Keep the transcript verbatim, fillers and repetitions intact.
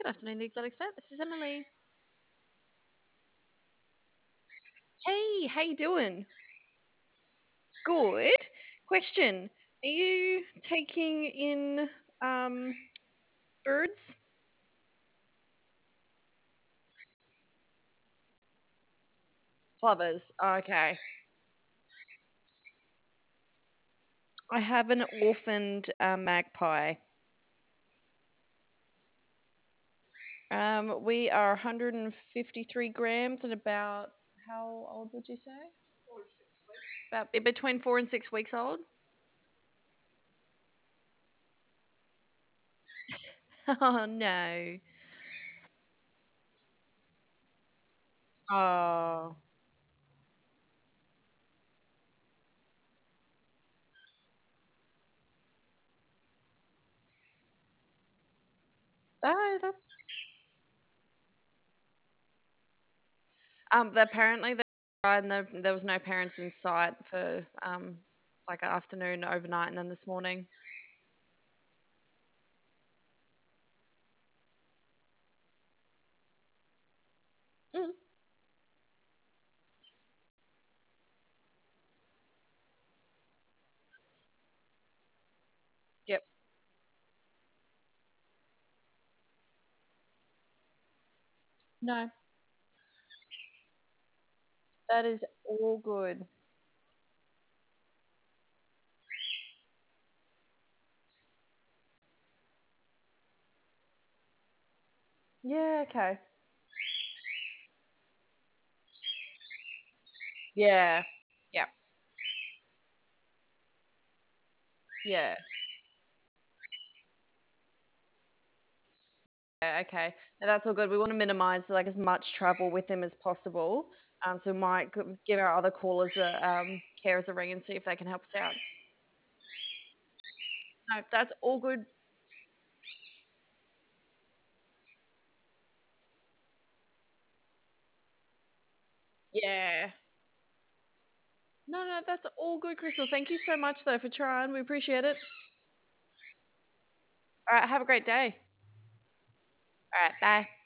Good afternoon, the Exotic Vet. This is Emily. Hey, how you doing? Good. Question: Are you taking in um birds? Plovers. Okay. I have an orphaned uh, magpie. Um, we are one hundred fifty-three grams and about how old would you say? About be- between four and six weeks old. Oh no. Oh. Oh, that's Um, the- apparently they tried and there, there was no parents in sight for um like afternoon, overnight, and then this morning. Mm. Yep. No, that is all good. Yeah. Okay. Yeah. Yep. Yeah. Yeah, okay. Now that's all good. We want to minimize like as much travel with him as possible. Um, so we might g- give our other callers a um carers a ring and see if they can help us out. No, that's all good. Yeah. No, no, that's all good, Crystal. Thank you so much though for trying. We appreciate it. All right, have a great day. All right, bye.